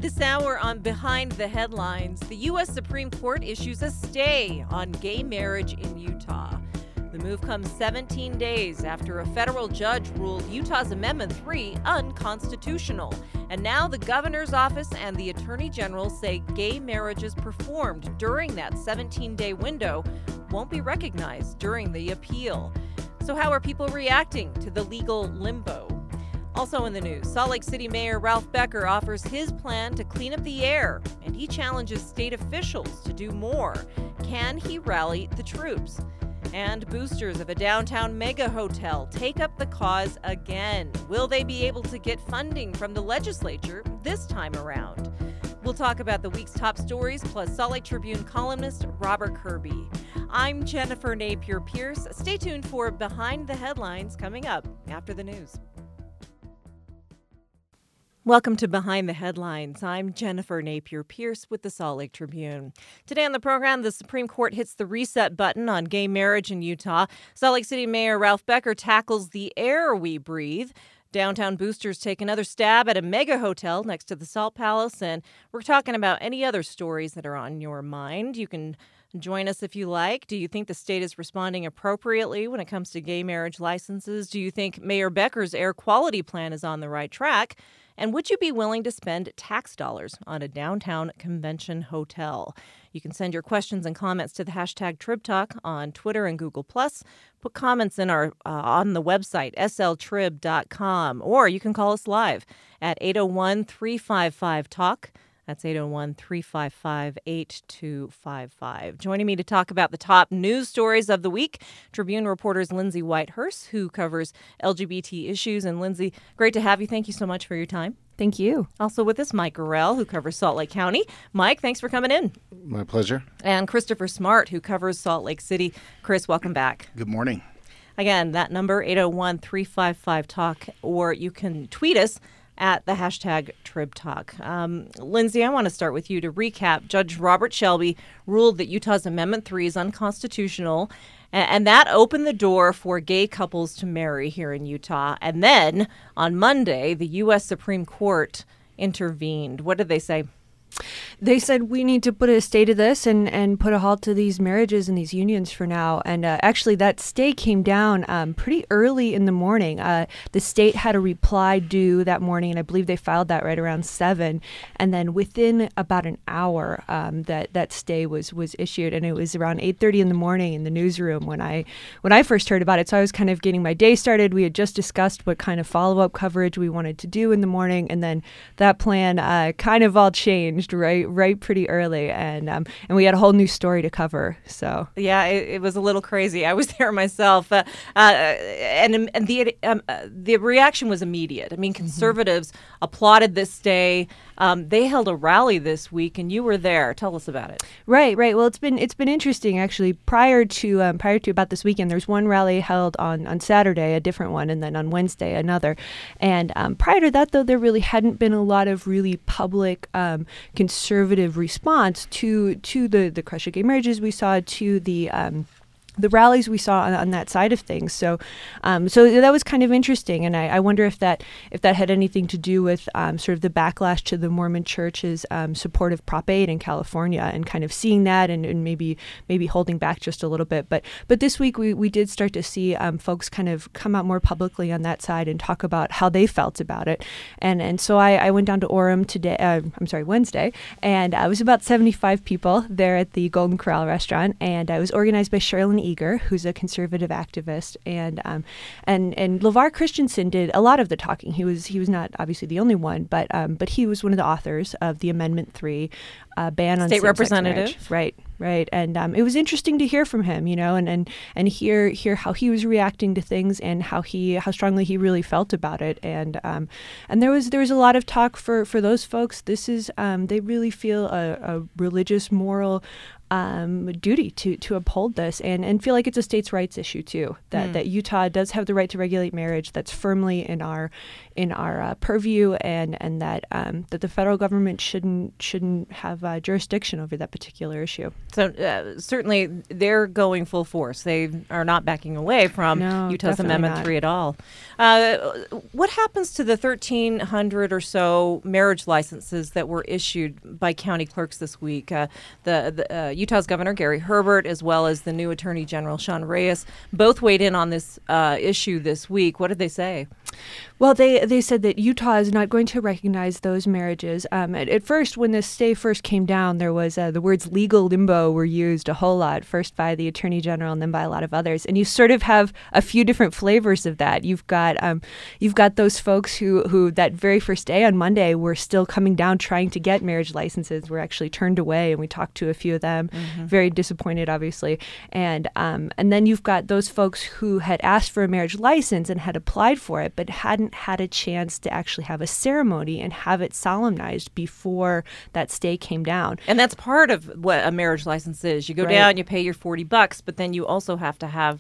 This hour on Behind the Headlines, the U.S. Supreme Court issues a stay on gay marriage in Utah. The move comes 17 days after a federal judge ruled Utah's Amendment 3 unconstitutional. And now the governor's office and the attorney general say gay marriages performed during that 17-day window won't be recognized during the appeal. So how are people reacting to the legal limbo? Also in the news, Salt Lake City Mayor Ralph Becker offers his plan to clean up the air, and he challenges state officials to do more. Can he rally the troops? And boosters of a downtown mega hotel take up the cause again. Will they be able to get funding from the legislature this time around? We'll talk about the week's top stories, plus Salt Lake Tribune columnist Robert Kirby. I'm Jennifer Napier-Pierce. Stay tuned for Behind the Headlines coming up after the news. Welcome to Behind the Headlines. I'm Jennifer Napier-Pierce with the Salt Lake Tribune. Today on the program, the Supreme Court hits the reset button on gay marriage in Utah. Salt Lake City Mayor Ralph Becker tackles the air we breathe. Downtown boosters take another stab at a mega hotel next to the Salt Palace. And we're talking about any other stories that are on your mind. You can join us if you like. Do you think the state is responding appropriately when it comes to gay marriage licenses? Do you think Mayor Becker's air quality plan is on the right track? And would you be willing to spend tax dollars on a downtown convention hotel? You can send your questions and comments to the hashtag TribTalk on Twitter and Google+. Put comments in our on the website, sltrib.com, or you can call us live at 801-355-TALK. That's 801-355-8255. Joining me to talk about the top news stories of the week, Tribune reporters Lindsay Whitehurst, who covers LGBT issues. And Lindsay, great to have you. Thank you so much for your time. Thank you. Also with us, Mike Gorell, who covers Salt Lake County. Mike, thanks for coming in. My pleasure. And Christopher Smart, who covers Salt Lake City. Chris, welcome back. Good morning. Again, that number, 801-355-TALK, or you can tweet us at the hashtag TribTalk. Lindsay, I want to start with you to recap. Judge Robert Shelby ruled that Utah's Amendment 3 is unconstitutional, and that opened the door for gay couples to marry here in Utah. And then on Monday, the U.S. Supreme Court intervened. What did they say? They said we need to put a stay to this and put a halt to these marriages and these unions for now. And actually, that stay came down pretty early in the morning. The state had a reply due that morning, and I believe they filed that right around 7. And then within about an hour, that stay was issued, and it was around 8:30 in the morning in the newsroom when I first heard about it. So I was kind of getting my day started. We had just discussed what kind of follow-up coverage we wanted to do in the morning, and then that plan kind of all changed right pretty early, and we had a whole new story to cover. So yeah, it was a little crazy. I was there myself, and the reaction was immediate. I mean, conservatives applauded this stay. They held a rally this week, and you were there. Tell us about it. Right. Well, it's been interesting actually. Prior to about this weekend, there's one rally held on Saturday, a different one, and then on Wednesday another. And prior to that, though, there really hadn't been a lot of really public conservative response to the crush of gay marriages we saw, to the rallies we saw on that side of things. So that was kind of interesting. And I wonder if that had anything to do with sort of the backlash to the Mormon Church's support of Prop 8 in California, and kind of seeing that and maybe holding back just a little bit. But this week we did start to see folks kind of come out more publicly on that side and talk about how they felt about it. And so I went down to Orem Wednesday, and I was about 75 people there at the Golden Corral restaurant, and I was organized by Charlene Eager, who's a conservative activist, and LeVar Christensen did a lot of the talking. He was not obviously the only one, but he was one of the authors of the Amendment 3 ban on state representative. Right. And it was interesting to hear from him, and hear how he was reacting to things and how strongly he really felt about it. And there was a lot of talk for those folks. This is they really feel a religious, moral duty to uphold this and feel like it's a states' rights issue too. That Utah does have the right to regulate marriage. That's firmly in our purview, and that that the federal government shouldn't have jurisdiction over that particular issue. So certainly they're going full force. They are not backing away from Utah's Amendment 3 at all. What happens to the 1,300 or so marriage licenses that were issued by county clerks this week? The Utah's Governor Gary Herbert, as well as the new Attorney General Sean Reyes, both weighed in on this issue this week. What did they say? Well, they said that Utah is not going to recognize those marriages. At first, when this stay first came down, there was the words legal limbo were used a whole lot, first by the Attorney General and then by a lot of others. And you sort of have a few different flavors of that. You've got those folks who that very first day on Monday were still coming down trying to get marriage licenses, were actually turned away, and we talked to a few of them, very disappointed, obviously. And then you've got those folks who had asked for a marriage license and had applied for it, but hadn't had a chance to actually have a ceremony and have it solemnized before that stay came down. And that's part of what a marriage license is. You go down, you pay your $40, but then you also have to have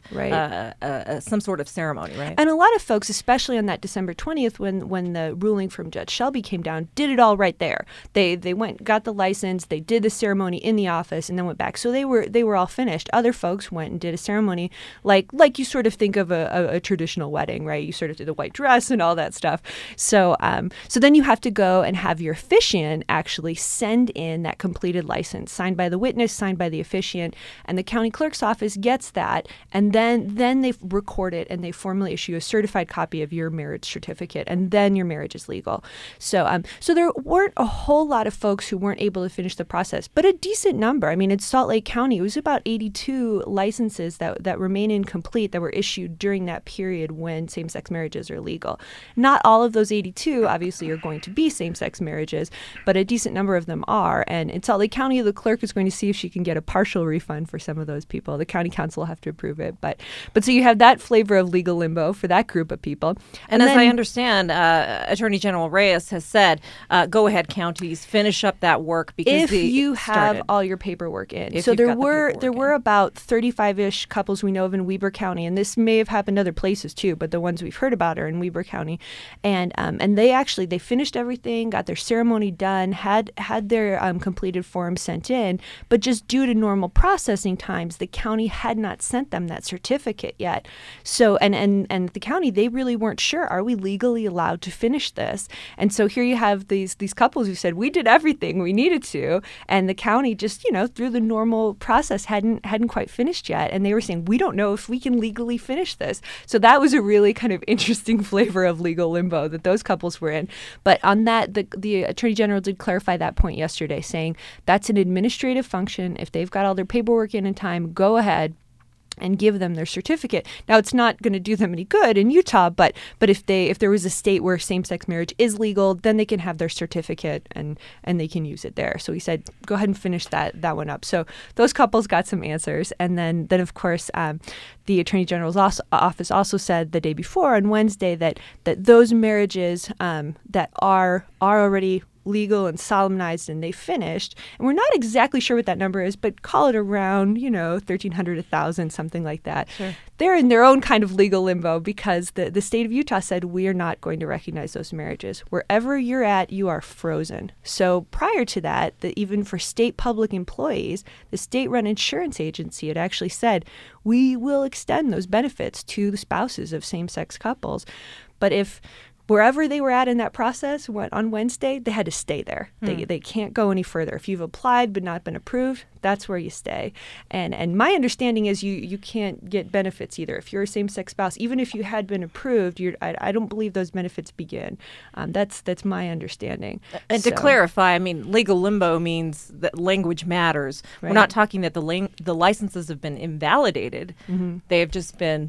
some sort of ceremony, right? And a lot of folks, especially on that December 20th, when the ruling from Judge Shelby came down, did it all right there. They went, got the license, they did the ceremony in the office, and then went back. So they were all finished. Other folks went and did a ceremony like you sort of think of a traditional wedding, right? You sort of do the white dress and all that stuff. So then you have to go and have your officiant actually send in that completed license, signed by the witness, signed by the officiant, and the county clerk's office gets that, and then they record it and they formally issue a certified copy of your marriage certificate, and then your marriage is legal. So there weren't a whole lot of folks who weren't able to finish the process, but a decent number. I mean, in Salt Lake County, it was about 82 licenses that remain incomplete that were issued during that period when same-sex marriages are legal. Not all of those 82, obviously, are going to be same-sex marriages, but a decent number of them are. And in Salt Lake County, the clerk is going to see if she can get a partial refund for some of those people. The county council will have to approve it. But so you have that flavor of legal limbo for that group of people. And as I understand, Attorney General Reyes has said, go ahead, counties, finish up that work because if you have all your paperwork in. So there were about 35-ish couples we know of in Weber County, and this may have happened other places too, but the ones we've heard about are in Weber County. And they finished everything, got their ceremony done, had their completed forms sent in, but just due to normal processing times, the county had not sent them that certificate yet. So and the county, they really weren't sure, are we legally allowed to finish this? And so here you have these couples who said, we did everything we needed to, and the county just, through the normal process hadn't quite finished yet. And they were saying, we don't know if we can legally finish this. So that was a really kind of interesting flavor of legal limbo that those couples were in. But on that, the Attorney General did clarify that point yesterday, saying that's an administrative function. If they've got all their paperwork in time, go ahead and give them their certificate. Now, it's not going to do them any good in Utah, but if there was a state where same-sex marriage is legal, then they can have their certificate and they can use it there. So he said, go ahead and finish that one up. So those couples got some answers. And then of course, the Attorney General's office also said the day before on Wednesday that those marriages that are already legal and solemnized and they finished, and we're not exactly sure what that number is, but call it around 1,300, 1,000, something like that. Sure. They're in their own kind of legal limbo because the state of Utah said we are not going to recognize those marriages. Wherever you're at, you are frozen. So prior to that, even for state public employees, the state-run insurance agency had actually said we will extend those benefits to the spouses of same-sex couples. But if wherever they were at in that process on Wednesday, they had to stay there. They can't go any further. If you've applied but not been approved, that's where you stay. And my understanding is you can't get benefits either. If you're a same-sex spouse, even if you had been approved, I don't believe those benefits begin. That's my understanding. And to clarify, I mean, legal limbo means that language matters. Right. We're not talking that the licenses have been invalidated. Mm-hmm. They have just been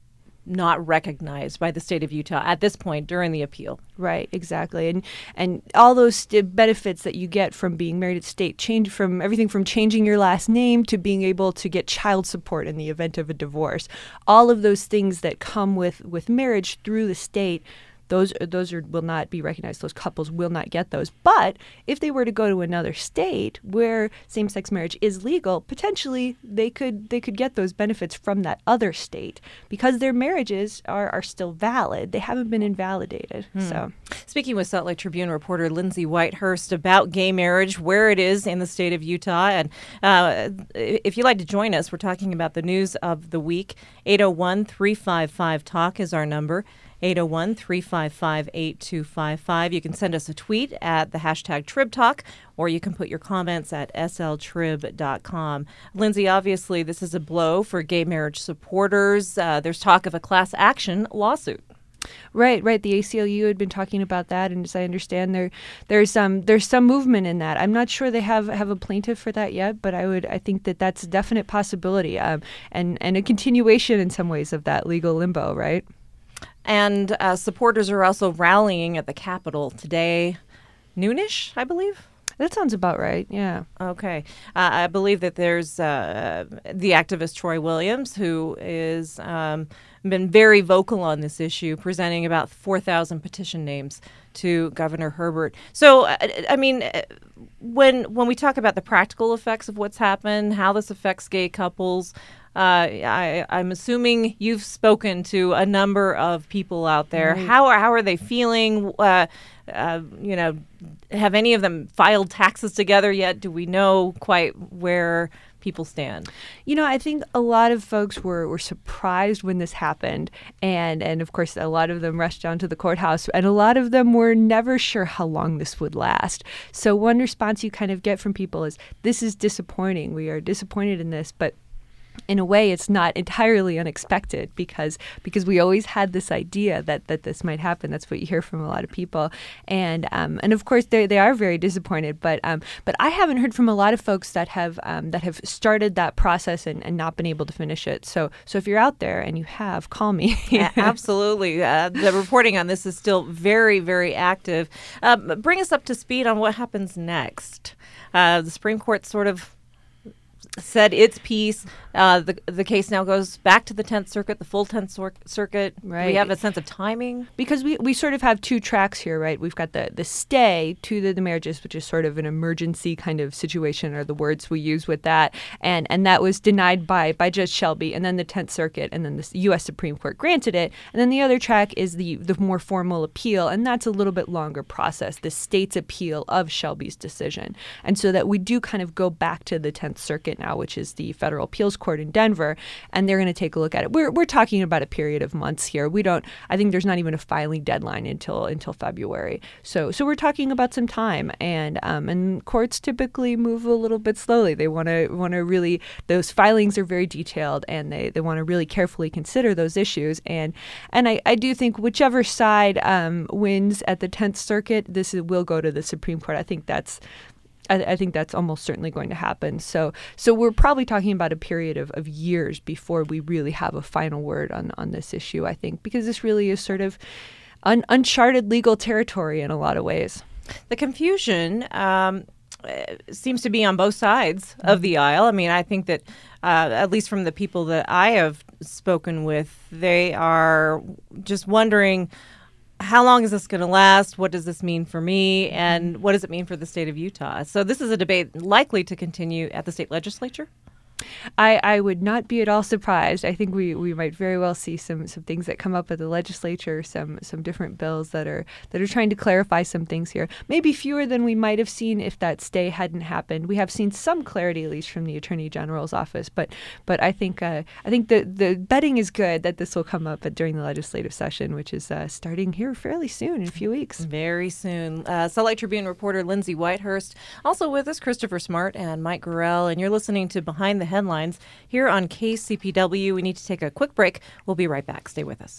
not recognized by the state of Utah at this point during the appeal. Right, exactly. And all those benefits that you get from being married at state change from everything from changing your last name to being able to get child support in the event of a divorce. All of those things that come with marriage through the state, will not be recognized. Those couples will not get those. But if they were to go to another state where same-sex marriage is legal, potentially they could get those benefits from that other state because their marriages are still valid. They haven't been invalidated. So, speaking with Salt Lake Tribune reporter Lindsay Whitehurst about gay marriage, where it is in the state of Utah, and if you'd like to join us, we're talking about the news of the week. 801-355-TALK is our number. 801-355-8255. You can send us a tweet at the hashtag TribTalk, or you can put your comments at sltrib.com. Lindsay, obviously this is a blow for gay marriage supporters. There's talk of a class action lawsuit. Right. The ACLU had been talking about that, and as I understand, there's some movement in that. I'm not sure they have a plaintiff for that yet, but I think that that's a definite possibility, and a continuation in some ways of that legal limbo, right? And supporters are also rallying at the Capitol today, noonish, I believe. That sounds about right, yeah. Okay. I believe that there's the activist Troy Williams, who is been very vocal on this issue, presenting about 4,000 petition names to Governor Herbert. So, I mean, when we talk about the practical effects of what's happened, how this affects gay couples, I'm assuming you've spoken to a number of people out there. Right. How are they feeling? Have any of them filed taxes together yet? Do we know quite where people stand? I think a lot of folks were surprised when this happened, and of course a lot of them rushed down to the courthouse, and a lot of them were never sure how long this would last. So one response you kind of get from people is, this is disappointing. We are disappointed in this, but in a way, it's not entirely unexpected because we always had this idea that this might happen. That's what you hear from a lot of people, and of course they are very disappointed. But I haven't heard from a lot of folks that have started that process and not been able to finish it. So if you're out there and you have, call me. Absolutely, the reporting on this is still very, very active. Bring us up to speed on what happens next. The Supreme Court sort of said its piece. The case now goes back to the 10th Circuit, the full 10th Circuit. Right. Do we have a sense of timing? Because we sort of have two tracks here, right? We've got the stay to the marriages, which is sort of an emergency kind of situation, or the words we use with that. And that was denied by Judge Shelby, and then the 10th Circuit, and then the U.S. Supreme Court granted it. And then the other track is the more formal appeal, and that's a little bit longer process, the state's appeal of Shelby's decision. And so that we do kind of go back to the 10th Circuit now, which is the Federal Appeals Court in Denver, and they're going to take a look at it. We're talking about a period of months here. I think there's not even a filing deadline until February. So we're talking about some time, and courts typically move a little bit slowly. They want to really, those filings are very detailed, and they want to really carefully consider those issues. And I do think whichever side wins at the 10th Circuit, will go to the Supreme Court. I think that's almost certainly going to happen. So we're probably talking about a period of years before we really have a final word on this issue, I think, because this really is sort of uncharted legal territory in a lot of ways. The confusion seems to be on both sides of the aisle. I mean, I think that at least from the people that I have spoken with, they are just wondering, how long is this going to last? What does this mean for me? And what does it mean for the state of Utah? So this is a debate likely to continue at the state legislature? I would not be at all surprised. I think we might very well see some things that come up at the legislature, some different bills that are trying to clarify some things here. Maybe fewer than we might have seen if that stay hadn't happened. We have seen some clarity, at least from the Attorney General's office, but I think the betting is good that this will come up during the legislative session, which is starting here fairly soon, in a few weeks. Very soon. Salt Lake Tribune reporter Lindsay Whitehurst. Also with us, Christopher Smart and Mike Gurrell, and you're listening to Behind the Headlines here on KCPW. We need to take a quick break. We'll be right back. Stay with us.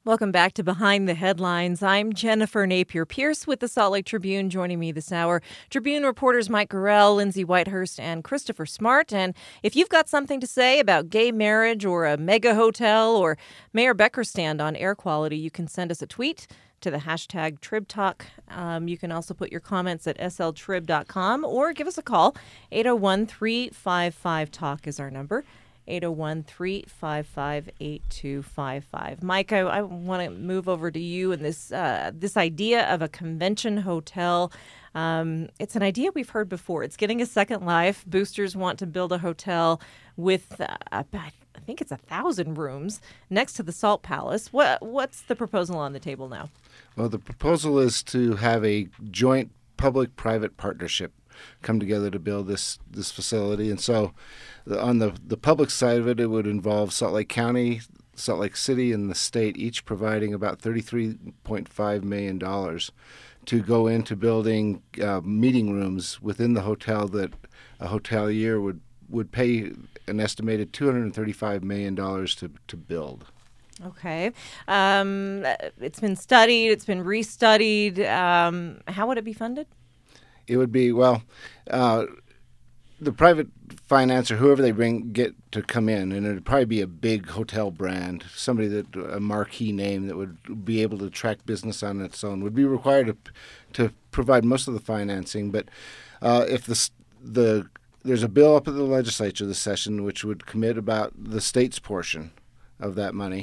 Welcome back to Behind the Headlines. I'm Jennifer Napier-Pierce with the Salt Lake Tribune. Joining me this hour, Tribune reporters Mike Gorell, Lindsay Whitehurst, and Christopher Smart. And if you've got something to say about gay marriage or a mega hotel or Mayor Becker's stand on air quality, you can send us a tweet to the hashtag TribTalk. You can also put your comments at sltrib.com or give us a call. 801-355-TALK is our number. 801-355-8255. Mike, I want to move over to you and this idea of a convention hotel. It's an idea we've heard before. It's getting a second life. Boosters want to build a hotel with, I think it's 1,000 rooms next to the Salt Palace. What's the proposal on the table now? Well, the proposal is to have a joint public-private partnership come together to build this facility. And so on the public side of it, it would involve Salt Lake County, Salt Lake City, and the state, each providing about $33.5 million to go into building meeting rooms within the hotel that a hotelier would pay an estimated $235 million to build. Okay. It's been studied. It's been restudied. How would it be funded? It would be, the private financer, whoever they get to come in, and it would probably be a big hotel brand, a marquee name that would be able to attract business on its own, would be required to provide most of the financing. But if there's a bill up at the legislature this session which would commit about the state's portion of that money,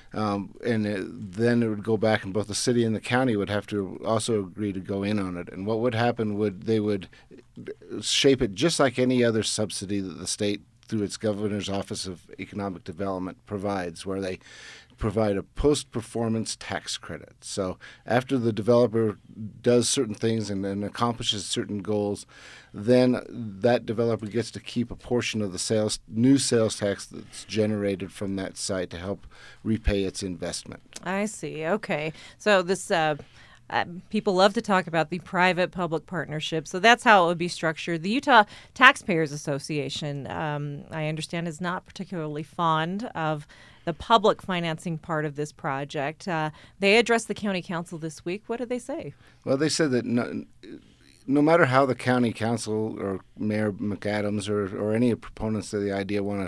then it would go back, and both the city and the county would have to also agree to go in on it. And what would happen they would shape it just like any other subsidy that the state, through its governor's office of economic development, provides, where they provide a post-performance tax credit. So after the developer does certain things and accomplishes certain goals, then that developer gets to keep a portion of the new sales tax that's generated from that site to help repay its investment. I see. Okay. So this people love to talk about the private-public partnership, so that's how it would be structured. The Utah Taxpayers Association, I understand, is not particularly fond of the public financing part of this project. They addressed the county council this week. What did they say? Well, they said that no matter how the county council or Mayor McAdams or any proponents of the idea want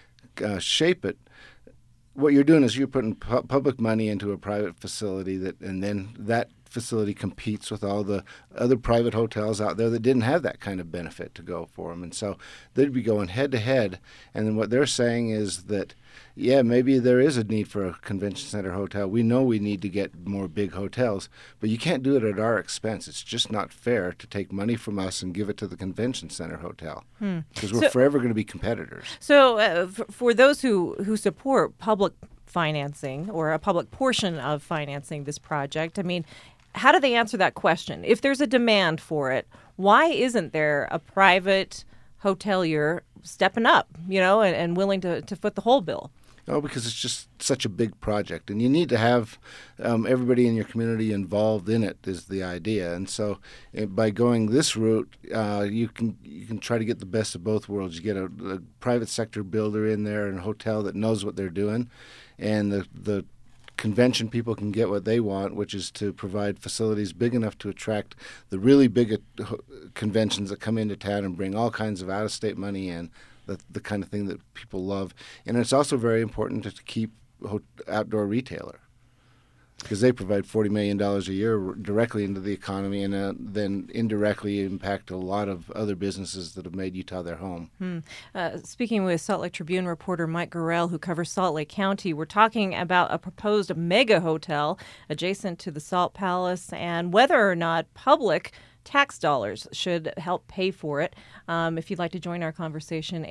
to shape it, what you're doing is you're putting public money into a private facility and then that facility competes with all the other private hotels out there that didn't have that kind of benefit to go for them. And so they'd be going head to head. And then what they're saying is that, yeah, maybe there is a need for a convention center hotel. We know we need to get more big hotels, but you can't do it at our expense. It's just not fair to take money from us and give it to the convention center hotel, because we're forever going to be competitors. So for those who support public financing or a public portion of financing this project, I mean, how do they answer that question? If there's a demand for it, why isn't there a private hotelier stepping up, and willing to foot the whole bill? Oh, because it's just such a big project, and you need to have everybody in your community involved in it is the idea. And so by going this route, you can try to get the best of both worlds. You get a private sector builder in there and a hotel that knows what they're doing, and the convention people can get what they want, which is to provide facilities big enough to attract the really big conventions that come into town and bring all kinds of out-of-state money in, the kind of thing that people love. And it's also very important to keep outdoor retailer, because they provide $40 million a year directly into the economy and then indirectly impact a lot of other businesses that have made Utah their home. Speaking with Salt Lake Tribune reporter Mike Gorell, who covers Salt Lake County, we're talking about a proposed mega hotel adjacent to the Salt Palace and whether or not public tax dollars should help pay for it. If you'd like to join our conversation,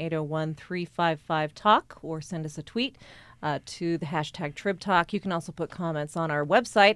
801-355-TALK, or send us a tweet to the hashtag TribTalk. You can also put comments on our website,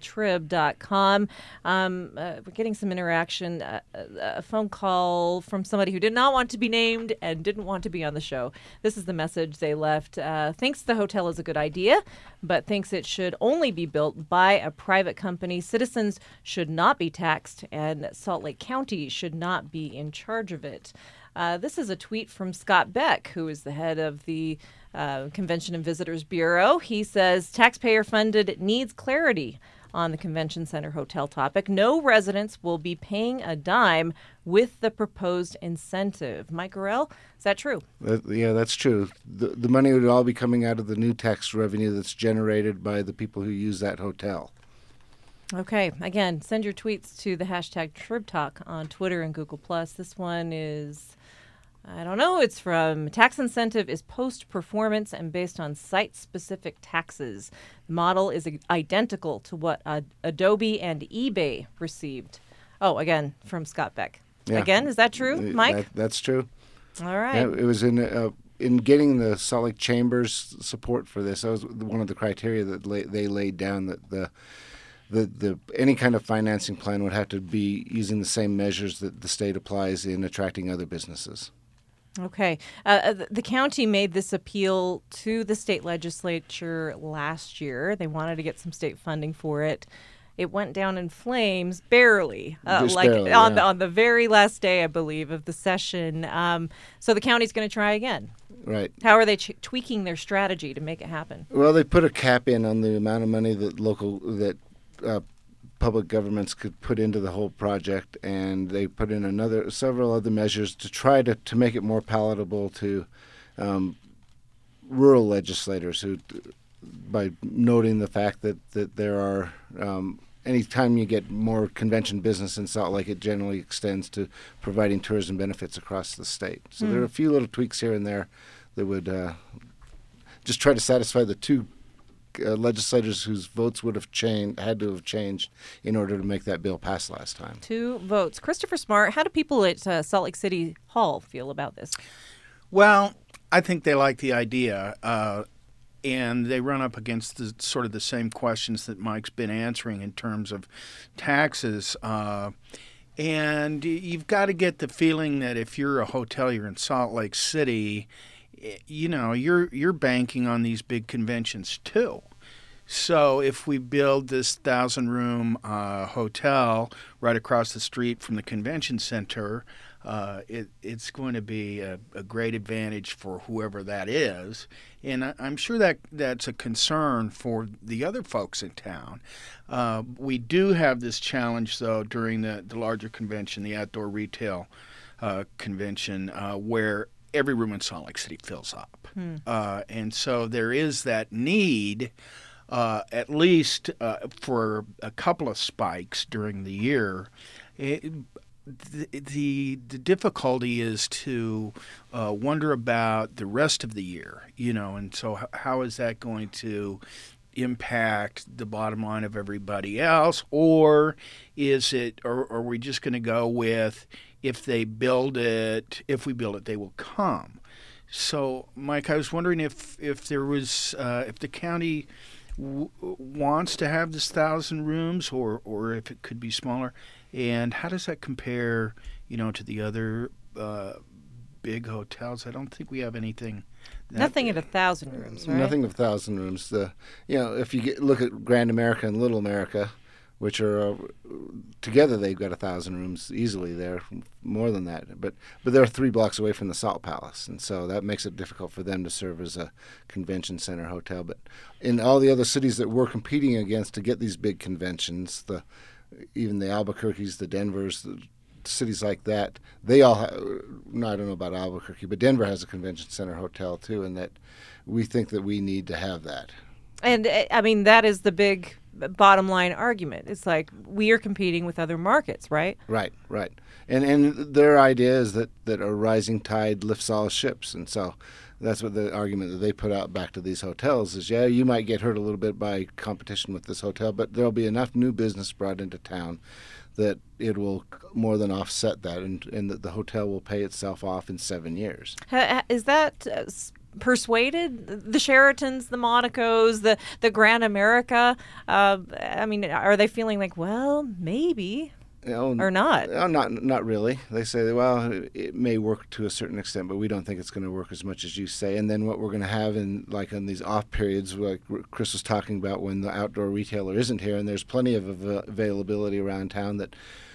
sltrib.com. We're getting some interaction, a phone call from somebody who did not want to be named and didn't want to be on the show. This is the message they left. Thinks the hotel is a good idea, but thinks it should only be built by a private company. Citizens should not be taxed, and Salt Lake County should not be in charge of it. This is a tweet from Scott Beck, who is the head of the Convention and Visitors Bureau. He says taxpayer-funded needs clarity on the convention center hotel topic. No residents will be paying a dime with the proposed incentive. Mike Gorell, is that true? Yeah, that's true. The money would all be coming out of the new tax revenue that's generated by the people who use that hotel. Okay. Again, send your tweets to the hashtag TribTalk on Twitter and Google+. This one is, I don't know, it's from tax incentive is post-performance and based on site-specific taxes. The model is identical to what Adobe and eBay received. Oh, again, from Scott Beck. Yeah. Again, is that true, Mike? That's true. All right. Yeah, it was in getting the Salt Lake Chamber's support for this. That was one of the criteria that they laid down, that the any kind of financing plan would have to be using the same measures that the state applies in attracting other businesses. Okay. The county made this appeal to the state legislature last year. They wanted to get some state funding for it. It went down in flames barely, barely, on the very last day, I believe, of the session. So the county's going to try again. Right. How are they tweaking their strategy to make it happen? Well, they put a cap in on the amount of money that public governments could put into the whole project, and they put in several other measures to try to make it more palatable to rural legislators, who, by noting the fact that there are anytime you get more convention business in Salt Lake, it generally extends to providing tourism benefits across the state. So there are a few little tweaks here and there that would just try to satisfy the two legislators whose votes would have had to have changed in order to make that bill pass last time. 2 votes. Christopher Smart, how do people at Salt Lake City Hall feel about this? Well, I think they like the idea, and they run up against sort of the same questions that Mike's been answering in terms of taxes. And you've got to get the feeling that if you're a hotelier in Salt Lake City, you know, you're banking on these big conventions too. So if we build this 1,000-room hotel right across the street from the convention center, it's going to be a great advantage for whoever that is. And I'm sure that's a concern for the other folks in town. We do have this challenge, though, during the larger convention, the outdoor retail convention, where every room in Salt Lake City fills up. And so there is that need, at least for a couple of spikes during the year. The difficulty is to wonder about the rest of the year, you know, and so how is that going to impact the bottom line of everybody else, or are we just going to go with if we build it, they will come? So, Mike, I was wondering if there was if the county wants to have this 1,000 rooms, or if it could be smaller, and how does that compare, you know, to the other big hotels? I don't think we have anything. Nothing at 1,000 rooms, right? Nothing at 1,000 rooms. If you look at Grand America and Little America, which are together, they've got 1,000 rooms easily there, more than that. But they're 3 blocks away from the Salt Palace, and so that makes it difficult for them to serve as a convention center hotel. But in all the other cities that we're competing against to get these big conventions, even the Albuquerques, the Denvers, the cities like that, they all have, no, I don't know about Albuquerque, but Denver has a convention center hotel too, and that we think that we need to have that. And I mean, that is the big bottom line argument. It's like we are competing with other markets, right? Right. And their idea is that a rising tide lifts all ships, and so that's what the argument that they put out back to these hotels is, yeah, you might get hurt a little bit by competition with this hotel, but there'll be enough new business brought into town that it will more than offset that, and that the hotel will pay itself off in 7 years. Is that persuaded the Sheratons, the Monacos, the Grand America? I mean, are they feeling like, well, maybe? Or not? Not really. They say, well, it may work to a certain extent, but we don't think it's going to work as much as you say. And then what we're going to have in these off periods, like Chris was talking about, when the outdoor retailer isn't here, and there's plenty of availability around town, that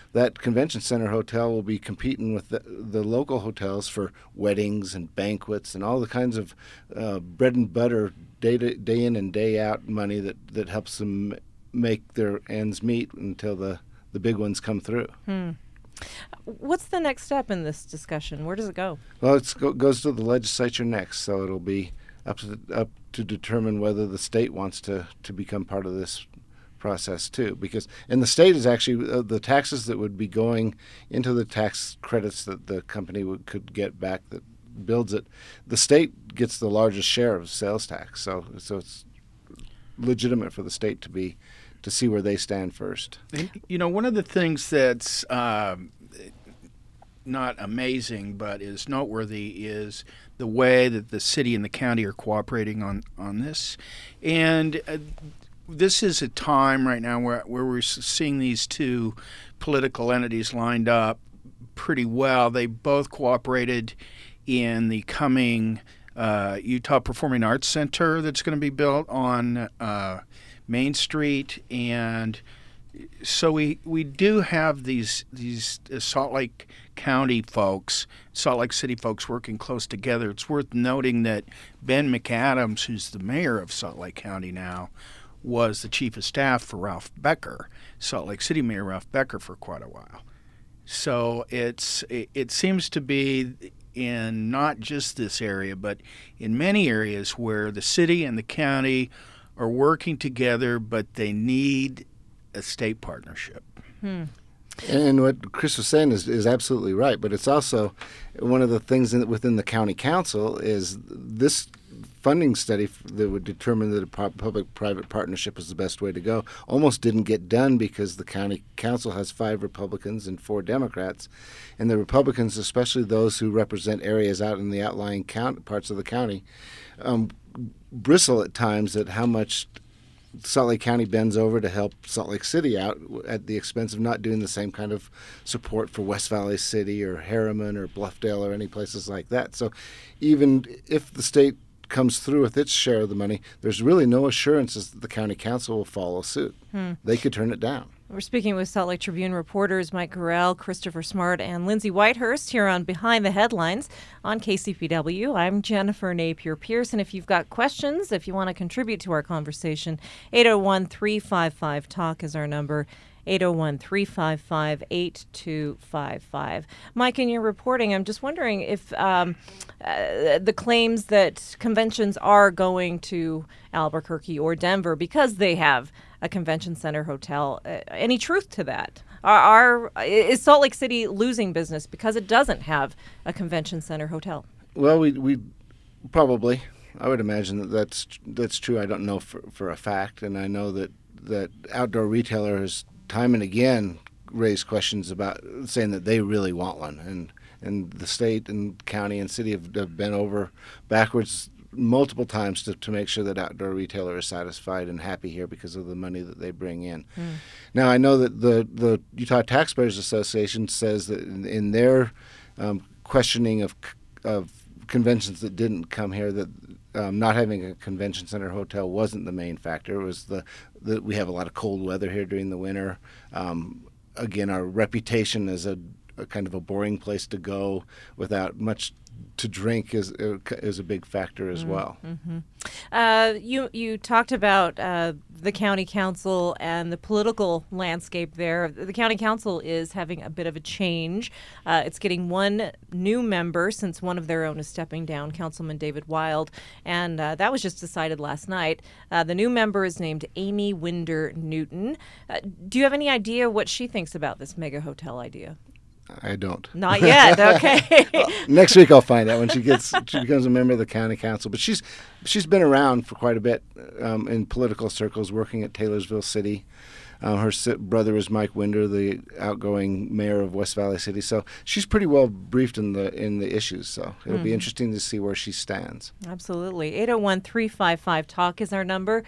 that convention center hotel will be competing with the local hotels for weddings and banquets and all the kinds of bread and butter day in and day out money that helps them make their ends meet until the big ones come through. What's the next step in this discussion? Where does it go? Well, it goes to the legislature next, so it'll be up to determine whether the state wants to become part of this process too. Because and the state is actually the taxes that would be going into the tax credits that the company could get back that builds it. The state gets the largest share of sales tax, so it's legitimate for the state to see where they stand first. You know, one of the things that's not amazing but is noteworthy is the way that the city and the county are cooperating on this. And this is a time right now where we're seeing these two political entities lined up pretty well. They both cooperated in the coming Utah Performing Arts Center that's going to be built on Main Street, and so we do have these Salt Lake County folks, Salt Lake City folks working close together. It's worth noting that Ben McAdams, who's the mayor of Salt Lake County now, was the chief of staff for Ralph Becker, Salt Lake City Mayor Ralph Becker, for quite a while. So it seems to be in not just this area, but in many areas where the city and the county are working together, but they need a state partnership. And what Chris was saying is absolutely right, but it's also one of the things within the county council is this funding study that would determine that a public-private partnership is the best way to go almost didn't get done because the county council has 5 Republicans and 4 Democrats, and the Republicans, especially those who represent areas out in the outlying parts of the county, bristle at times at how much Salt Lake County bends over to help Salt Lake City out at the expense of not doing the same kind of support for West Valley City or Harriman or Bluffdale or any places like that. So even if the state comes through with its share of the money, there's really no assurances that the county council will follow suit. They could turn it down. We're speaking with Salt Lake Tribune reporters Mike Gorell, Christopher Smart, and Lindsay Whitehurst here on Behind the Headlines on KCPW. I'm Jennifer Napier-Pierce, and if you've got questions, if you want to contribute to our conversation, 801-355-TALK is our number. 801-355-8255. Mike, in your reporting, I'm just wondering if the claims that conventions are going to Albuquerque or Denver because they have a convention center hotel, any truth to that? Is Salt Lake City losing business because it doesn't have a convention center hotel? Well, we probably. I would imagine that's true. I don't know for a fact, and I know that outdoor retailers time and again raise questions about saying that they really want one, and the state and county and city have bent over backwards multiple times to make sure that outdoor retailer is satisfied and happy here because of the money that they bring in. Now, I know that the Utah Taxpayers Association says that in their questioning of conventions that didn't come here, that not having a convention center hotel wasn't the main factor. It was that we have a lot of cold weather here during the winter. Again, our reputation as a kind of a boring place to go without much to drink is a big factor as well. You talked about the county council and the political landscape there. The county council is having a bit of a change. It's getting one new member since one of their own is stepping down, Councilman David Wild, and that was just decided last night. The new member is named Amy Winder Newton. Do you have any idea what she thinks about this mega hotel idea? I don't. Not yet. Okay. Next week I'll find out when she becomes a member of the county council. But she's been around for quite a bit in political circles, working at Taylorsville City. Her brother is Mike Winder, the outgoing mayor of West Valley City. So she's pretty well briefed in the issues. So it'll be interesting to see where she stands. Absolutely. 801-355-TALK is our number.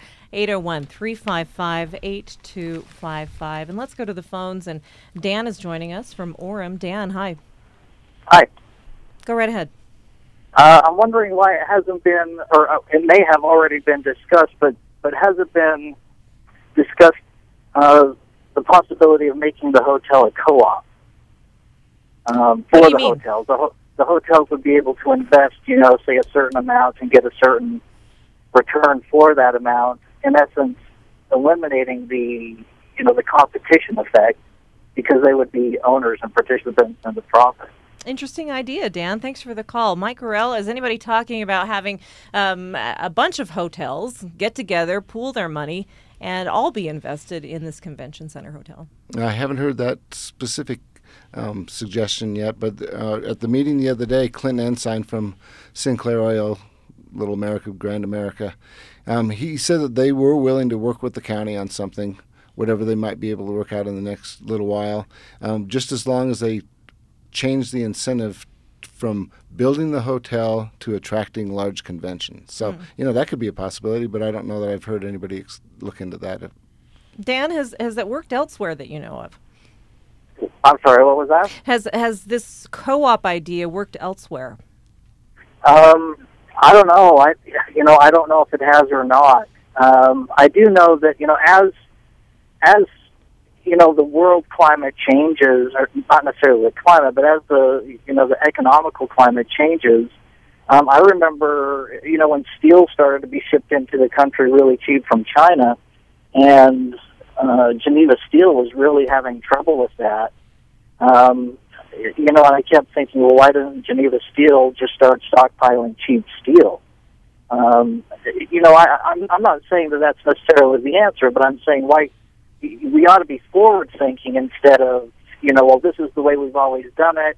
801-355-8255. And let's go to the phones. And Dan is joining us from Orem. Dan, hi. Hi. Go right ahead. I'm wondering why it hasn't been, or it may have already been discussed, but has it been discussed the possibility of making the hotel a co-op for the hotels. The hotels would be able to invest, say a certain amount and get a certain return for that amount. In essence, eliminating the competition effect, because they would be owners and participants in the profit. Interesting idea, Dan. Thanks for the call. Mike Gorell, is anybody talking about having a bunch of hotels get together, pool their money, and all be invested in this convention center hotel? I haven't heard that specific suggestion yet, but at the meeting the other day, Clint Ensign from Sinclair Oil, Little America, Grand America, he said that they were willing to work with the county on something, whatever they might be able to work out in the next little while, just as long as they change the incentive from building the hotel to attracting large conventions. So, that could be a possibility, but I don't know that I've heard anybody look into that. Dan, has that worked elsewhere that you know of? I'm sorry, what was that? Has this co-op idea worked elsewhere? I don't know. I don't know if it has or not. I do know that, as the world climate changes, or not necessarily the climate, but as the economical climate changes, I remember, when steel started to be shipped into the country really cheap from China, and Geneva Steel was really having trouble with that. And I kept thinking, well, why doesn't Geneva Steel just start stockpiling cheap steel? I'm not saying that that's necessarily the answer, but I'm saying why we ought to be forward-thinking instead of, well, this is the way we've always done it.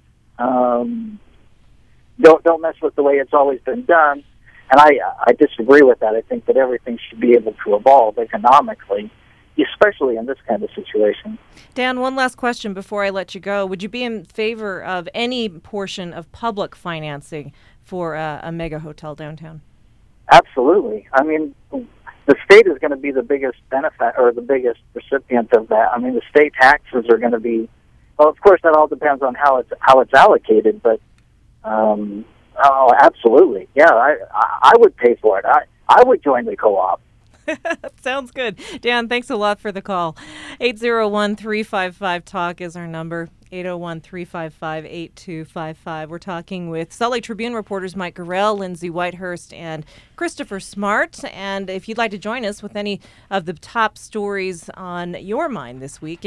Don't mess with the way it's always been done. And I disagree with that. I think that everything should be able to evolve economically, especially in this kind of situation. Dan, one last question before I let you go. Would you be in favor of any portion of public financing for a mega hotel downtown? Absolutely. I mean, the state is going to be the biggest benefit or the biggest recipient of that. I mean, the state taxes are going to be, well, of course, that all depends on how it's allocated, but absolutely. Yeah, I would pay for it. I would join the co-op. Sounds good. Dan, thanks a lot for the call. 801-355-TALK is our number. 801-355-8255. We're talking with Salt Lake Tribune reporters Mike Gorell, Lindsay Whitehurst, and Christopher Smart. And if you'd like to join us with any of the top stories on your mind this week,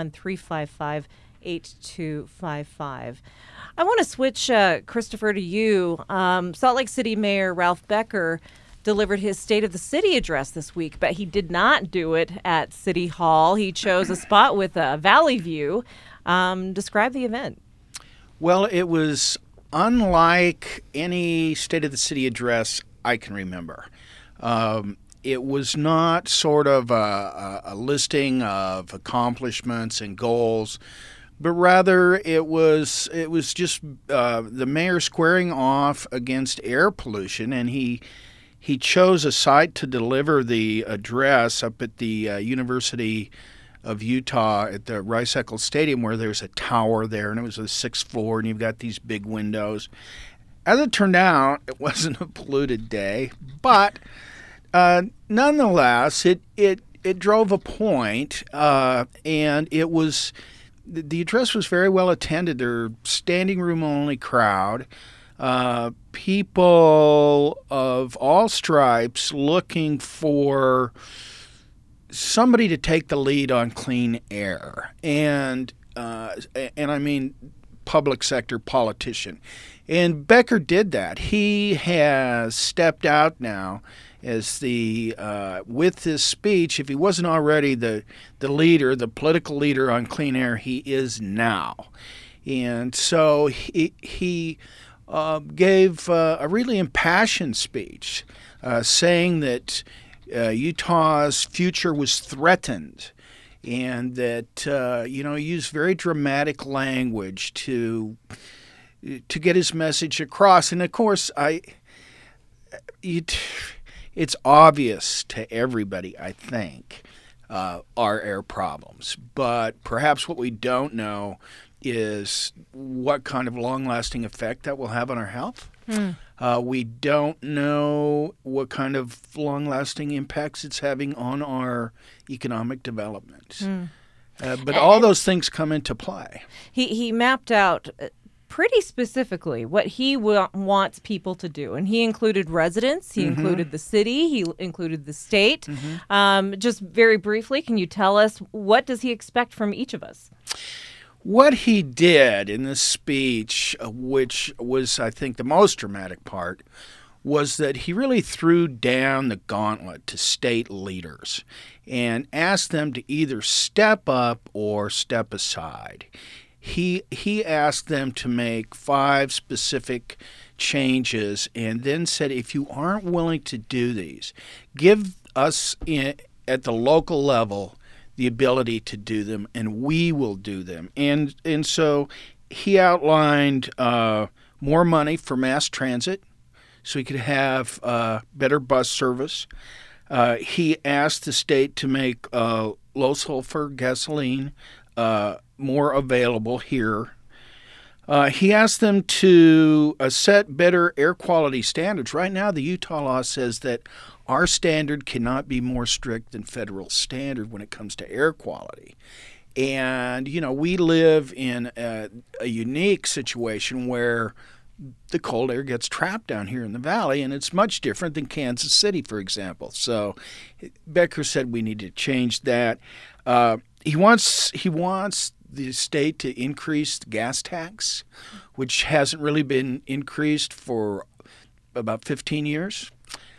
801-355-8255. I want to switch, Christopher, to you. Salt Lake City Mayor Ralph Becker delivered his State of the City address this week, but he did not do it at City Hall. He chose a spot with a valley view. Describe the event. Well, it was unlike any State of the City address I can remember. It was not sort of a listing of accomplishments and goals, but rather it was just the mayor squaring off against air pollution, and he chose a site to deliver the address up at the University of Utah at the Rice-Eccles Stadium, where there's a tower there, and it was the 6th floor, and you've got these big windows. As it turned out, it wasn't a polluted day, but nonetheless, it drove a point, and it was the address was very well attended. There were standing room only crowd. People of all stripes looking for somebody to take the lead on clean air, and I mean public sector politician. And Becker did that. He has stepped out now as with his speech. If he wasn't already the leader, the political leader on clean air, he is now. And so he gave a really impassioned speech, saying that Utah's future was threatened, and that he used very dramatic language to get his message across. And of course, it's obvious to everybody, I think, our air problems. But perhaps what we don't know is what kind of long-lasting effect that will have on our health. We don't know what kind of long-lasting impacts it's having on our economic development. But all those things come into play. He mapped out pretty specifically what he wants people to do. And he included residents, he included the city, he included the state. Just very briefly, can you tell us what does he expect from each of us? What he did in this speech, which was, I think, the most dramatic part, was that he really threw down the gauntlet to state leaders and asked them to either step up or step aside. He asked them to make 5 specific changes and then said, if you aren't willing to do these, give us at the local level the ability to do them, and we will do them. And so he outlined more money for mass transit so he could have better bus service. He asked the state to make low-sulfur gasoline more available here. He asked them to set better air quality standards. Right now, the Utah law says that our standard cannot be more strict than federal standard when it comes to air quality. And, we live in a unique situation where the cold air gets trapped down here in the valley, and it's much different than Kansas City, for example. So Becker said we need to change that. He wants the state to increase the gas tax, which hasn't really been increased for about 15 years.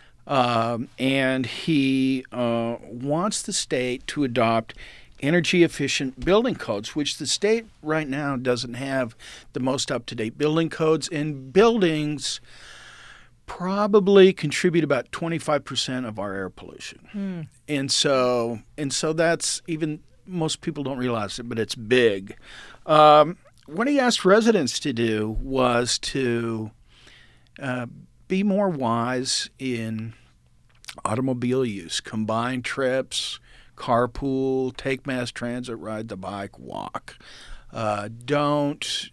And he wants the state to adopt energy-efficient building codes, which the state right now doesn't have the most up-to-date building codes, and buildings probably contribute about 25% of our air pollution. And so that's, even most people don't realize it, but it's big. What he asked residents to do was to be more wise in automobile use, combine trips, carpool, take mass transit, ride the bike, walk. Don't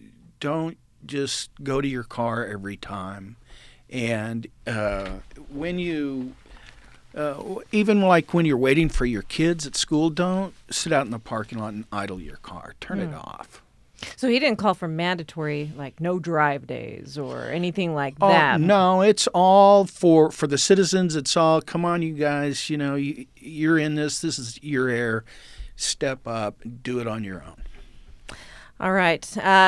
just go to your car every time. And when you even like when you're waiting for your kids at school, don't sit out in the parking lot and idle your car. Turn it off. So he didn't call for mandatory, like, no drive days or anything like that. No, it's all for the citizens. It's all, come on, you guys, you're in this. This is your air. Step up and do it on your own. All right.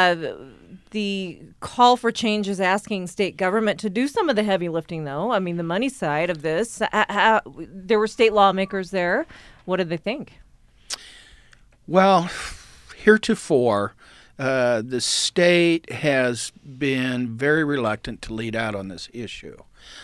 The call for change is asking state government to do some of the heavy lifting, though. I mean, the money side of this. There were state lawmakers there. What did they think? Well, heretofore, the state has been very reluctant to lead out on this issue.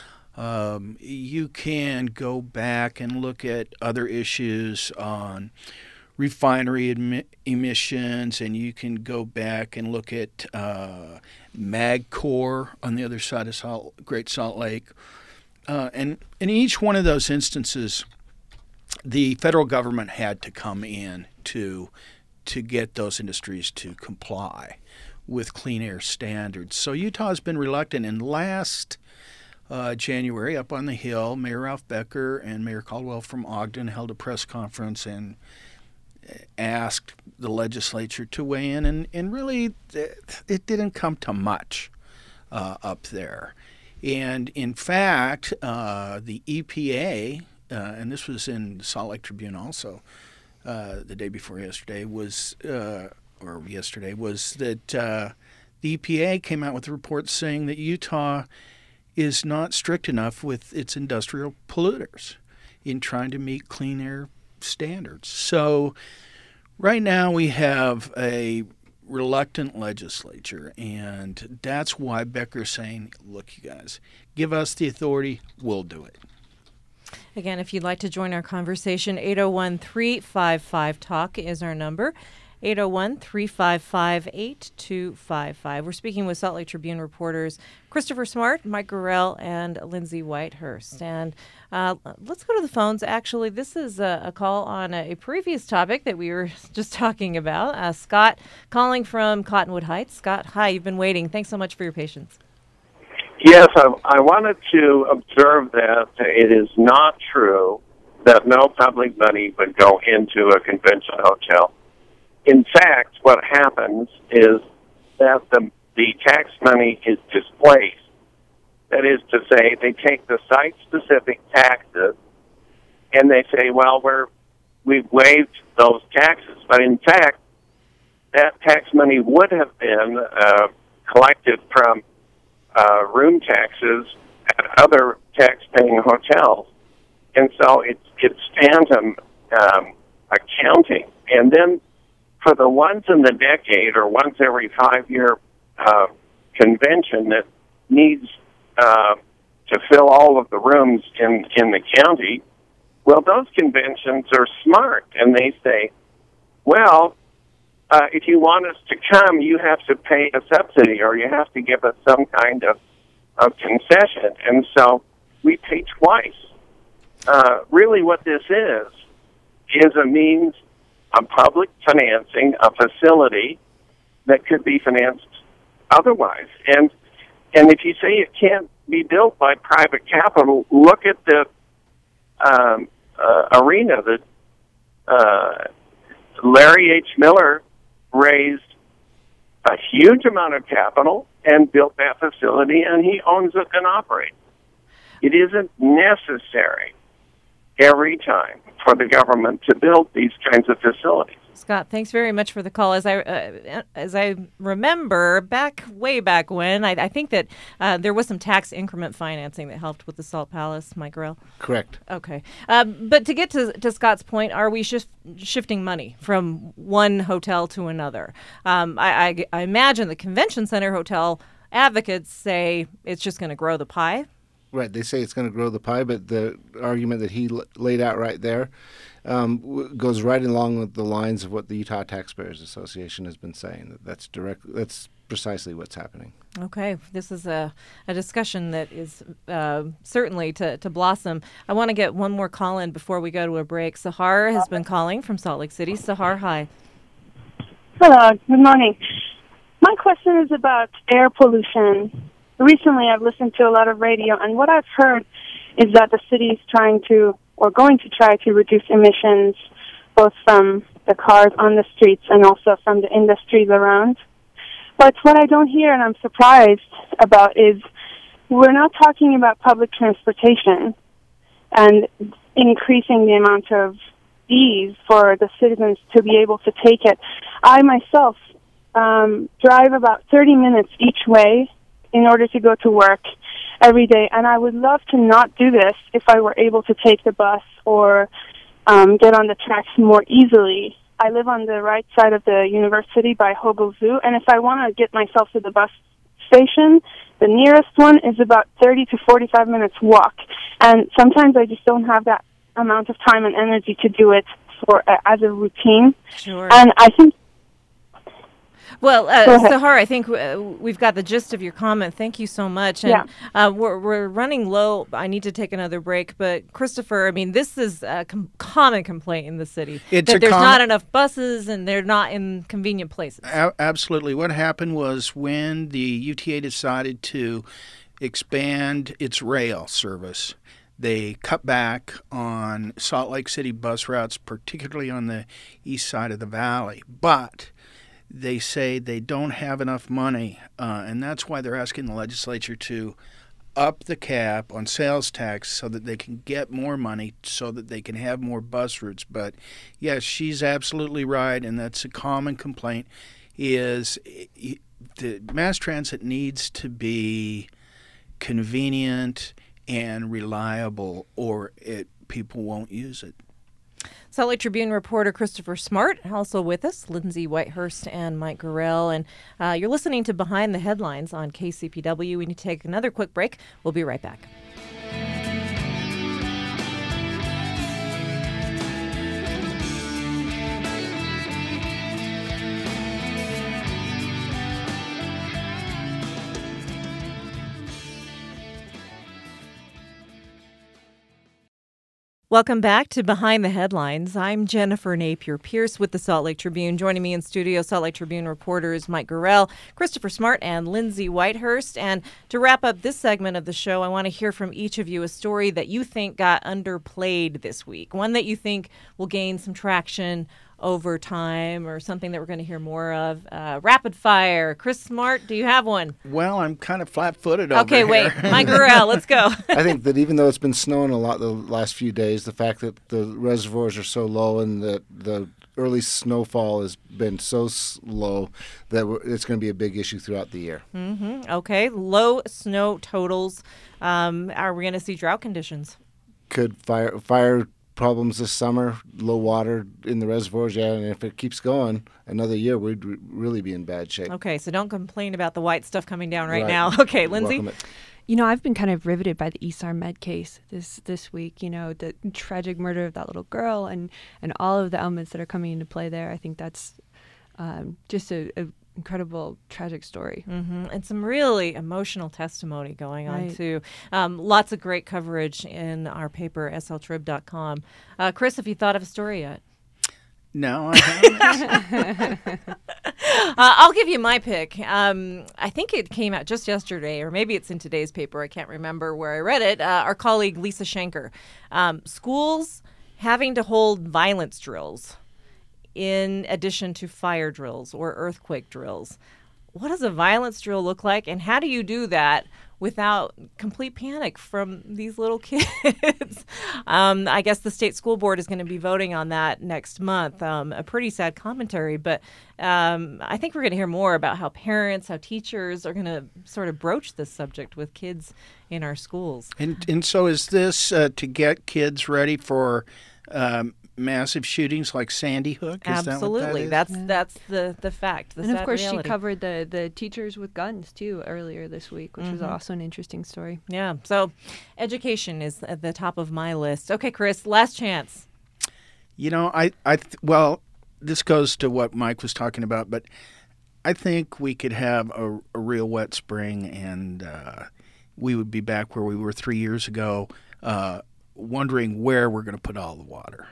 You can go back and look at other issues on refinery emissions, and you can go back and look at MagCorp on the other side of Great Salt Lake. And in each one of those instances, the federal government had to come in to get those industries to comply with clean air standards. So Utah has been reluctant. And last January, up on the Hill, Mayor Ralph Becker and Mayor Caldwell from Ogden held a press conference and asked the legislature to weigh in. And really, it didn't come to much up there. And in fact, the EPA, and this was in the Salt Lake Tribune also, the day before yesterday was that the EPA came out with a report saying that Utah is not strict enough with its industrial polluters in trying to meet clean air standards. So right now we have a reluctant legislature, and that's why Becker's saying, look, you guys, give us the authority, we'll do it. Again, if you'd like to join our conversation, 801-355-TALK is our number, 801-355-8255. We're speaking with Salt Lake Tribune reporters Christopher Smart, Mike Gorell, and Lindsay Whitehurst. And let's go to the phones. Actually, this is a call on a previous topic that we were just talking about. Scott calling from Cottonwood Heights. Scott, hi, you've been waiting. Thanks so much for your patience. Yes, I wanted to observe that it is not true that no public money would go into a convention hotel. In fact, what happens is that the tax money is displaced. That is to say, they take the site-specific taxes and they say, well, we've waived those taxes. But in fact, that tax money would have been collected from room taxes at other tax-paying hotels. And so it's phantom accounting. And then for the once in the decade or once every 5-year convention that needs to fill all of the rooms in the county, well, those conventions are smart, and they say, well, if you want us to come, you have to pay a subsidy or you have to give us some kind of concession. And so we pay twice. Really what this is a means of public financing a facility that could be financed otherwise. And if you say it can't be built by private capital, look at the arena that Larry H. Miller raised a huge amount of capital and built that facility, and he owns it and operates. It isn't necessary every time for the government to build these kinds of facilities. Scott, thanks very much for the call. As I remember, way back when, I think that there was some tax increment financing that helped with the Salt Palace, Mike Gorell. Correct. Okay. But to get to Scott's point, are we shifting money from one hotel to another? I imagine the Convention Center hotel advocates say it's just going to grow the pie. Right. They say it's going to grow the pie, but the argument that he laid out right there goes right along with the lines of what the Utah Taxpayers Association has been saying. That's precisely what's happening. Okay. This is a discussion that is certainly to blossom. I want to get one more call in before we go to a break. Sahar has been calling from Salt Lake City. Sahar, hi. Hello. Good morning. My question is about air pollution. Recently, I've listened to a lot of radio, and what I've heard is that the city is trying to, or going to try to reduce emissions, both from the cars on the streets and also from the industries around. But what I don't hear, and I'm surprised about, is we're not talking about public transportation and increasing the amount of ease for the citizens to be able to take it. I myself drive about 30 minutes each way in order to go to work every day, and I would love to not do this if I were able to take the bus or get on the tracks more easily. I live on the right side of the university by Hogle Zoo, and if I want to get myself to the bus station, the nearest one is about 30 to 45 minutes walk, and sometimes I just don't have that amount of time and energy to do it as a routine. Sure. And I think Well, Sahar, I think we've got the gist of your comment. Thank you so much. And we're running low. I need to take another break. But Christopher, I mean, this is a common complaint in the city. That there's not enough buses and they're not in convenient places. Absolutely. What happened was when the UTA decided to expand its rail service, they cut back on Salt Lake City bus routes, particularly on the east side of the valley. But they say they don't have enough money, and that's why they're asking the legislature to up the cap on sales tax so that they can get more money so that they can have more bus routes. But, yes, she's absolutely right, and that's a common complaint, is the mass transit needs to be convenient and reliable, or people won't use it. Salt Lake Tribune reporter Christopher Smart also with us, Lindsay Whitehurst and Mike Gorell. And you're listening to Behind the Headlines on KCPW. We need to take another quick break. We'll be right back. Welcome back to Behind the Headlines. I'm Jennifer Napier-Pierce with the Salt Lake Tribune. Joining me in studio, Salt Lake Tribune reporters Mike Gurrell, Christopher Smart, and Lindsay Whitehurst. And to wrap up this segment of the show, I want to hear from each of you a story that you think got underplayed this week, one that you think will gain some traction over time, or something that we're going to hear more of. Rapid fire. Chris Smart, do you have one? Well, I'm kind of flat-footed over Okay, here. wait. Mike Gurrell, let's go. I think that even though it's been snowing a lot the last few days, the fact that the reservoirs are so low and that the early snowfall has been so low that it's going to be a big issue throughout the year. Mm-hmm. Okay, low snow totals. Are we going to see drought conditions? Could fire problems this summer, low water in the reservoirs, and if it keeps going another year, we'd really be in bad shape. Okay, so don't complain about the white stuff coming down right Right. now. Okay, Lindsay? Welcome it. You know, I've been kind of riveted by the Esar Med case this week. You know, the tragic murder of that little girl and all of the elements that are coming into play there. I think that's just a incredible, tragic story. Mm-hmm. And some really emotional testimony going on, Right. too. Lots of great coverage in our paper, sltrib.com. Chris, have you thought of a story yet? No, I haven't. I'll give you my pick. I think it came out just yesterday, or maybe it's in today's paper. I can't remember where I read it. Our colleague Lisa Schenker. Schools having to hold violence drills in addition to fire drills or earthquake drills. What does a violence drill look like, and how do you do that without complete panic from these little kids? I guess the state school board is going to be voting on that next month. A pretty sad commentary, but I think we're going to hear more about how parents, how teachers are going to sort of broach this subject with kids in our schools. And so is this to get kids ready for massive shootings like Sandy Hook? Is Absolutely. That what that is? That's the fact. The And of sad course, reality. she covered the teachers with guns too earlier this week, which was also an interesting story. Yeah. So education is at the top of my list. Okay, Chris, last chance. You know, well, this goes to what Mike was talking about, but I think we could have a real wet spring, and we would be back where we were 3 years ago, wondering where we're going to put all the water.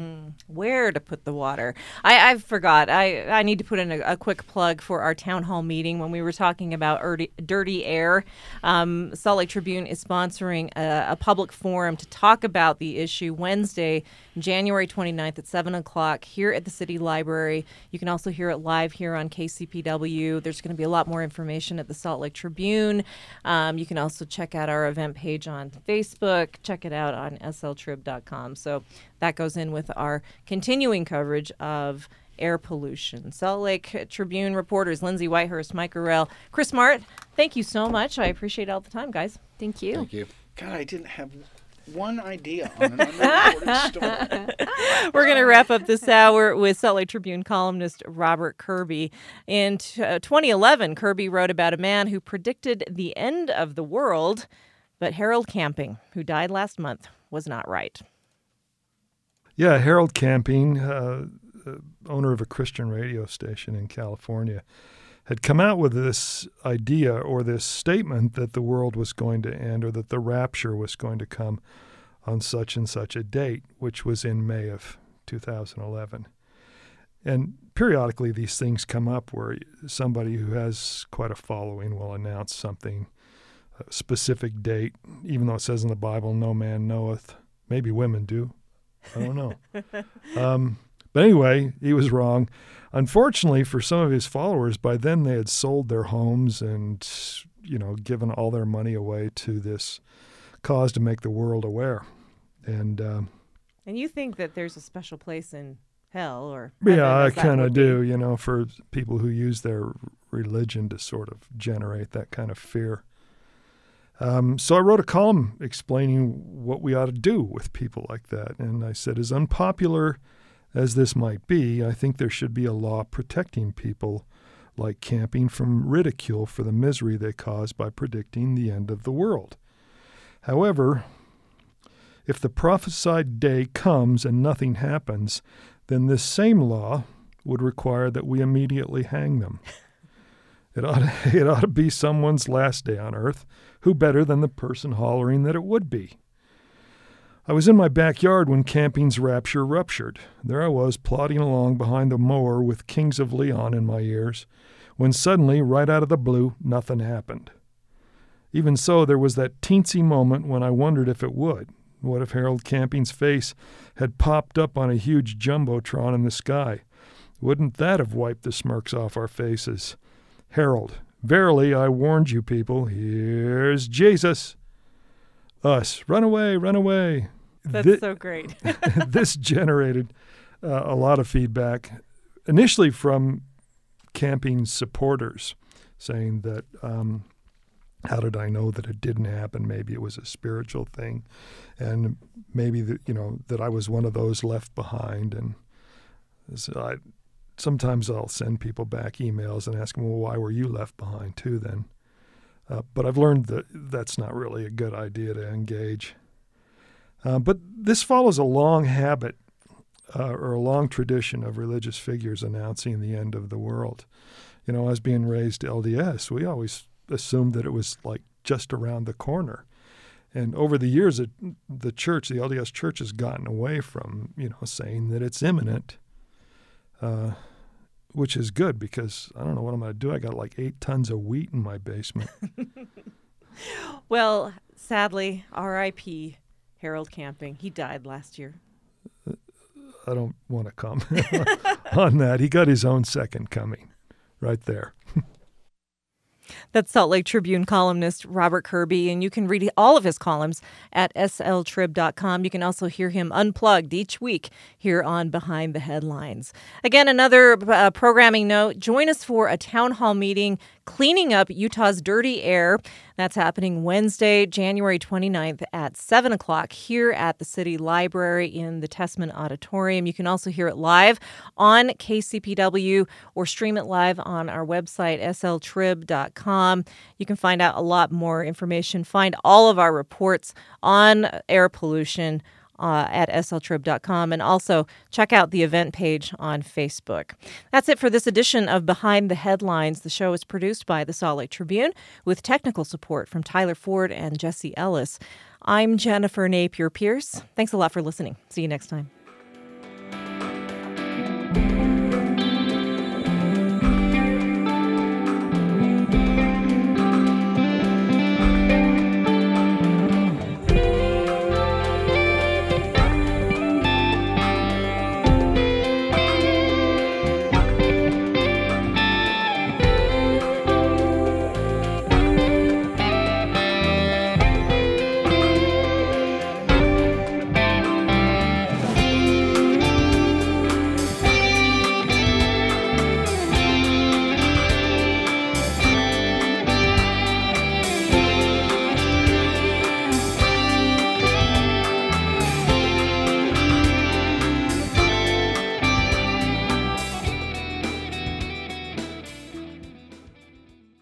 Where to put the water. I forgot. I need to put in a quick plug for our town hall meeting when we were talking about dirty air. Salt Lake Tribune is sponsoring a public forum to talk about the issue Wednesday, January 29th at 7 o'clock here at the City Library. You can also hear it live here on KCPW. There's going to be a lot more information at the Salt Lake Tribune. You can also check out our event page on Facebook. Check it out on sltrib.com. So that goes in with our continuing coverage of air pollution. Salt Lake Tribune reporters Lindsay Whitehurst, Mike Gurrell, Chris Smart, thank you so much. I appreciate all the time, guys. Thank you. Thank you. God, I didn't have one idea on an underreported story. We're going to wrap up this hour with Salt Lake Tribune columnist Robert Kirby. In 2011, Kirby wrote about a man who predicted the end of the world, but Harold Camping, who died last month, was not right. Yeah, Harold Camping, owner of a Christian radio station in California, had come out with this idea or this statement that the world was going to end, or that the rapture was going to come on such and such a date, which was in May of 2011. And periodically these things come up where somebody who has quite a following will announce something, a specific date, even though it says in the Bible, no man knoweth. Maybe women do. I don't know. But anyway, he was wrong. Unfortunately for some of his followers, by then they had sold their homes and, given all their money away to this cause to make the world aware. And you think that there's a special place in hell or yeah, heaven, I as that kind of would be. do, for people who use their religion to sort of generate that kind of fear. So I wrote a column explaining what we ought to do with people like that. And I said, as unpopular as this might be, I think there should be a law protecting people like Camping from ridicule for the misery they cause by predicting the end of the world. However, if the prophesied day comes and nothing happens, then this same law would require that we immediately hang them. It ought to be someone's last day on earth. Who better than the person hollering that it would be? I was in my backyard when camping's rapture ruptured. There I was, plodding along behind the mower with Kings of Leon in my ears, when suddenly, right out of the blue, nothing happened. Even so, there was that teensy moment when I wondered if it would. What if Harold Camping's face had popped up on a huge jumbotron in the sky? Wouldn't that have wiped the smirks off our faces? Harold, verily I warned you people, here's Jesus. Us, run away, run away. That's so great. This generated a lot of feedback, initially from camping supporters, saying that, how did I know that it didn't happen? Maybe it was a spiritual thing, and maybe that I was one of those left behind. And so sometimes I'll send people back emails and ask them, well, why were you left behind too then? But I've learned that that's not really a good idea to engage. But this follows a long habit or a long tradition of religious figures announcing the end of the world. As being raised LDS, we always assumed that it was like just around the corner. And over the years, the church, the LDS church, has gotten away from, saying that it's imminent, which is good because I don't know what I'm going to do. I got like 8 tons of wheat in my basement. Well, sadly, R.I.P. Harold Camping. He died last year. I don't want to comment on that. He got his own second coming right there. That's Salt Lake Tribune columnist Robert Kirby, and you can read all of his columns at sltrib.com. You can also hear him unplugged each week here on Behind the Headlines. Again, another programming note, join us for a town hall meeting cleaning up Utah's dirty air. That's happening Wednesday, January 29th at 7 o'clock here at the City Library in the Tessman Auditorium. You can also hear it live on KCPW or stream it live on our website, sltrib.com. You can find out a lot more information, find all of our reports on air pollution at sltrib.com, and also check out the event page on Facebook. That's it for this edition of Behind the Headlines. The show is produced by the Salt Lake Tribune with technical support from Tyler Ford and Jesse Ellis. I'm Jennifer Napier-Pierce. Thanks a lot for listening. See you next time.